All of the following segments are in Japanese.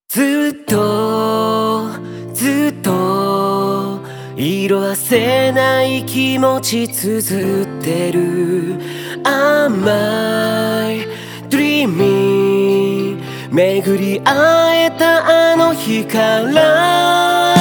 ずっとずっと色褪せない気持ち綴ってる甘い Dreamy 巡り会えたあの日から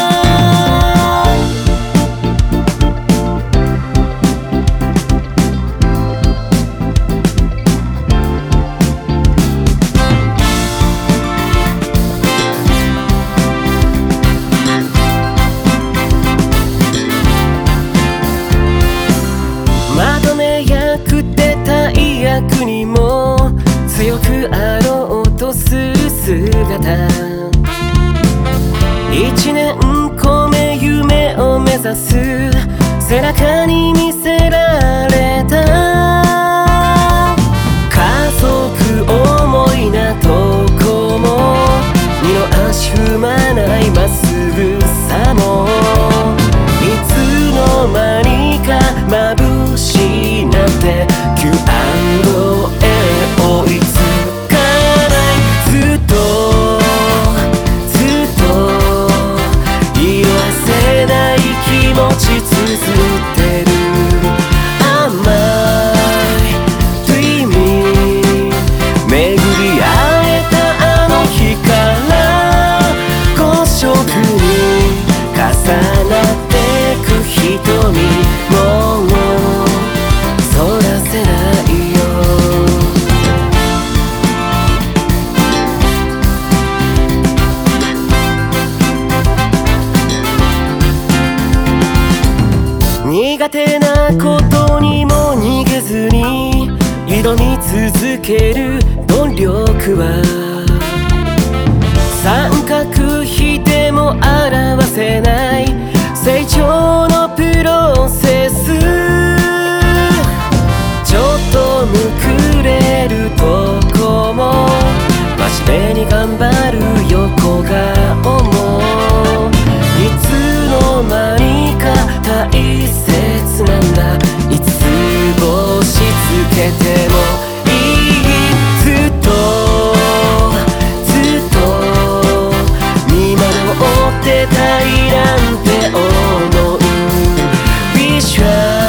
まとめ役で大役にも強くあろうとする姿一年込め夢を目指す背中に見せられた家族思いなとこも二の足踏まないまっすぐさもいつの間にか眩しいなんて Q&A 追いつかないずっとずっと色褪せない気持ち綴ってる甘い Dreamy 巡り会えたあの日から5色に重なってく瞳もうそらせないよ苦手なことにも逃げずに挑み続ける努力は三角比でも表せない成長のプロセスちょっとむくれるとこも真面目に頑張る横顔もいつの間にか大切なんだいつ星つけてもいいずっとずっと見守ってたいなんて思う Wish you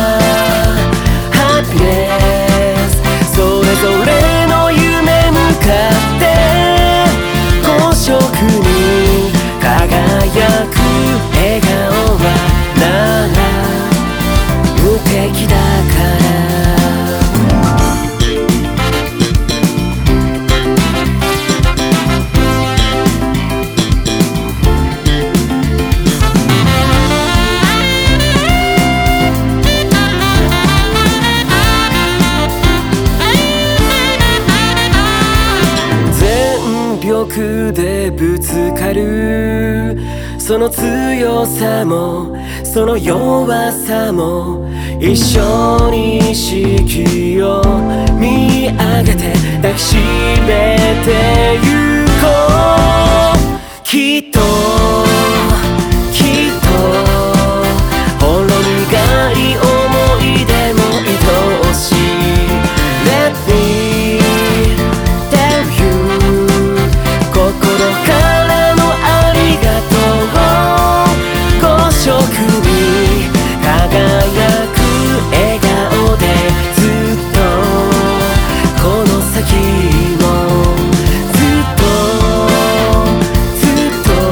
happiness それぞれの夢向かって5色に輝く笑顔はなら無敵だから全力でぶつかるその強さもその弱さも一緒に意識を見上げて抱きしめてゆこうきっときっとほろ苦い思い出も愛おしい Let me tell you 心からのありがとう5色に輝く笑顔でずっとこの先もずっとずっと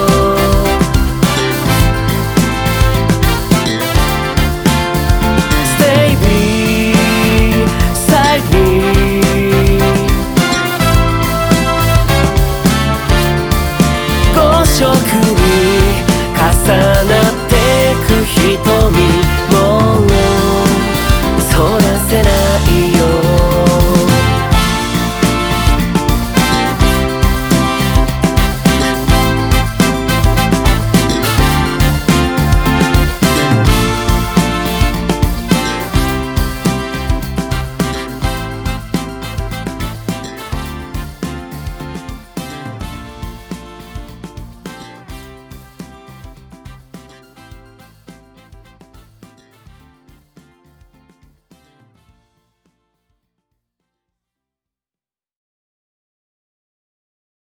Stay beside me 5色に重